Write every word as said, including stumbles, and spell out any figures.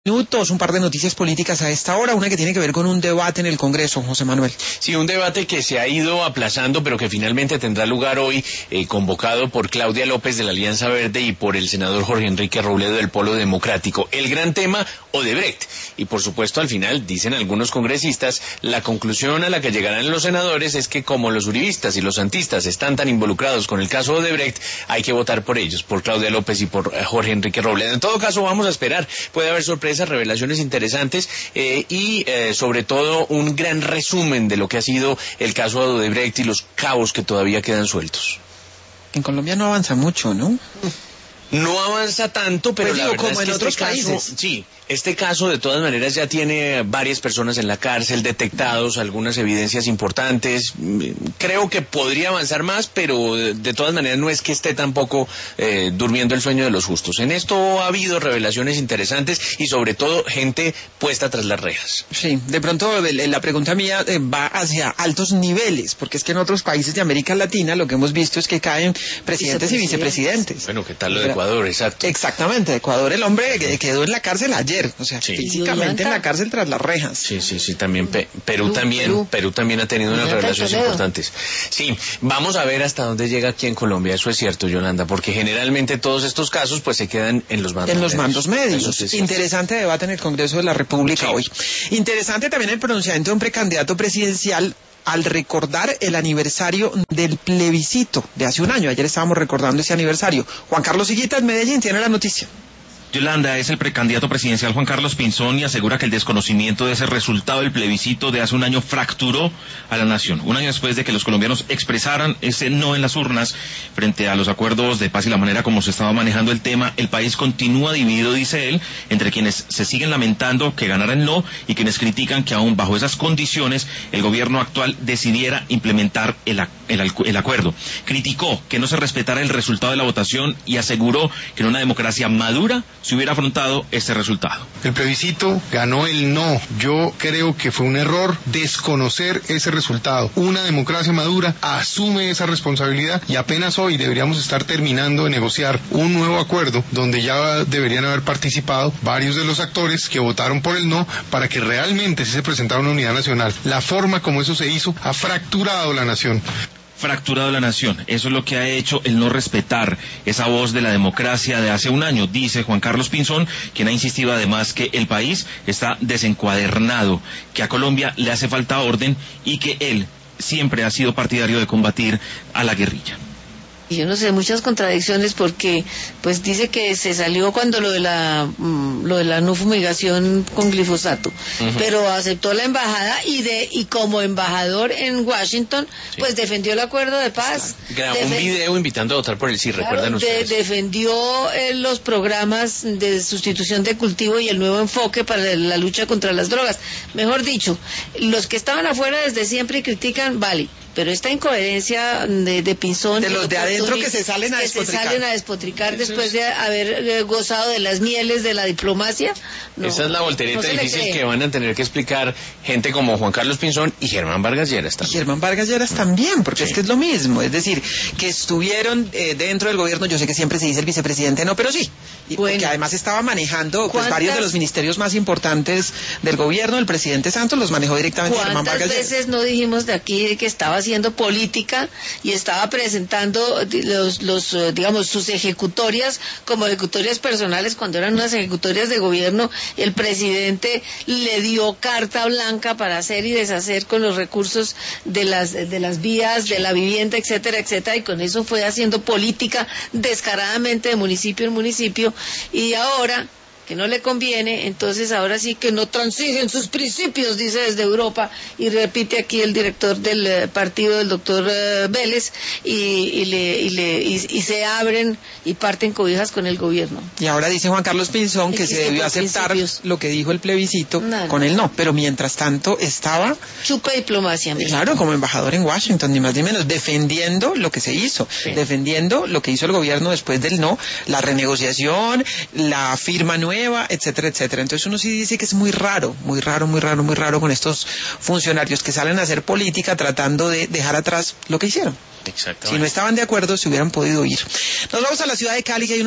Minutos, un par de noticias políticas a esta hora, una que tiene que ver con un debate en el Congreso, José Manuel. Sí, un debate que se ha ido aplazando, pero que finalmente tendrá lugar hoy, eh, convocado por Claudia López de la Alianza Verde y por el senador Jorge Enrique Robledo del Polo Democrático. El gran tema, Odebrecht. Y por supuesto, al final, dicen algunos congresistas, la conclusión a la que llegarán los senadores es que como los uribistas y los santistas están tan involucrados con el caso Odebrecht, hay que votar por ellos, por Claudia López y por eh, Jorge Enrique Robledo. En todo caso, vamos a esperar. Puede haber sorpresas, revelaciones interesantes eh, y eh, sobre todo un gran resumen de lo que ha sido el caso de Odebrecht y los cabos que todavía quedan sueltos. En Colombia no avanza mucho, ¿no? No avanza tanto, pero pues la digo, verdad como es que en otros este caso, países. sí, este caso de todas maneras ya tiene varias personas en la cárcel detectados, algunas evidencias importantes. Creo que podría avanzar más, pero de todas maneras no es que esté tampoco eh, durmiendo el sueño de los justos. En esto ha habido revelaciones interesantes y sobre todo gente puesta tras las rejas. Sí, de pronto la pregunta mía eh, va hacia altos niveles, porque es que en otros países de América Latina lo que hemos visto es que caen presidentes y vicepresidentes. Bueno, ¿qué tal lo de Ecuador? Exacto. Exactamente, Ecuador el hombre que quedó en la cárcel ayer, o sea, sí, físicamente en la cárcel tras las rejas. Sí, sí, sí, también Pe Perú, Perú también, Perú. Perú también ha tenido unas revelaciones importantes. Sí, vamos a ver hasta dónde llega aquí en Colombia, eso es cierto, Yolanda, porque generalmente todos estos casos pues se quedan en los mandos en los medios. mandos medios. Sí, sí, Interesante sí. Debate en el Congreso de la República sí. hoy. Interesante también el pronunciamiento de un precandidato presidencial al recordar el aniversario del plebiscito de hace un año. Ayer estábamos recordando ese aniversario. Juan Carlos Higuita en Medellín tiene la noticia. Yolanda, es el precandidato presidencial Juan Carlos Pinzón y asegura que el desconocimiento de ese resultado del plebiscito de hace un año fracturó a la nación. Un año después de que los colombianos expresaran ese no en las urnas frente a los acuerdos de paz y la manera como se estaba manejando el tema, el país continúa dividido, dice él, entre quienes se siguen lamentando que ganara el no y quienes critican que aún bajo esas condiciones el gobierno actual decidiera implementar el, el, el acuerdo. Criticó que no se respetara el resultado de la votación y aseguró que en una democracia madura si hubiera afrontado este resultado. El plebiscito ganó el no. Yo creo que fue un error desconocer ese resultado. Una democracia madura asume esa responsabilidad y apenas hoy deberíamos estar terminando de negociar un nuevo acuerdo donde ya deberían haber participado varios de los actores que votaron por el no para que realmente se presentara una unidad nacional. La forma como eso se hizo ha fracturado la nación. Fracturado la nación. Eso es lo que ha hecho el no respetar esa voz de la democracia de hace un año, dice Juan Carlos Pinzón, quien ha insistido además que el país está desencuadernado, que a Colombia le hace falta orden y que él siempre ha sido partidario de combatir a la guerrilla. Yo no sé, muchas contradicciones porque pues dice que se salió cuando lo de la mm, lo de la no fumigación con glifosato, uh-huh. pero aceptó la embajada y de y como embajador en Washington sí. pues defendió el acuerdo de paz. Grabó Defen- un video invitando a votar por el sí, claro, recuerdan ustedes. De, defendió eh, los programas de sustitución de cultivo y el nuevo enfoque para la lucha contra las drogas. Mejor dicho, los que estaban afuera desde siempre y critican, vale. Pero esta incoherencia de, de Pinzón... De los de adentro que se salen a que despotricar. se salen a despotricar después de haber gozado de las mieles de la diplomacia. No, Esa es la voltereta no difícil que van a tener que explicar gente como Juan Carlos Pinzón y Germán Vargas Lleras también. Y Germán Vargas Lleras también, porque sí. es que es lo mismo. Es decir, que estuvieron eh, dentro del gobierno, yo sé que siempre se dice el vicepresidente, no, pero sí. Y bueno, porque además estaba manejando pues, varios de los ministerios más importantes del gobierno. El presidente Santos los manejó directamente Germán Vargas Lleras. ¿Cuántas veces no dijimos de aquí que estaba haciendo política y estaba presentando los, los digamos, sus ejecutorias como ejecutorias personales cuando eran unas ejecutorias de gobierno? El presidente le dio carta blanca para hacer y deshacer con los recursos de las de las vías, de la vivienda, etcétera, etcétera, y con eso fue haciendo política descaradamente de municipio en municipio, y ahora que no le conviene, entonces ahora sí que no transigen sus principios, dice desde Europa, y repite aquí el director del eh, partido, del doctor eh, Vélez, y, y, le, y, le, y, y se abren y parten cobijas con el gobierno. Y ahora dice Juan Carlos Pinzón que Existe se debió aceptar principios. Lo que dijo el plebiscito no, con no. el no, pero mientras tanto estaba... Chupa diplomacia. Mismo. Claro, como embajador en Washington, ni más ni menos, defendiendo lo que se hizo, sí. defendiendo lo que hizo el gobierno después del no, la renegociación, la firma nueva, etcétera, etcétera. Entonces uno sí dice que es muy raro, muy raro, muy raro, muy raro con estos funcionarios que salen a hacer política tratando de dejar atrás lo que hicieron. Exactamente. Si no estaban de acuerdo, se hubieran podido ir. Nos vamos a la ciudad de Cali, que hay una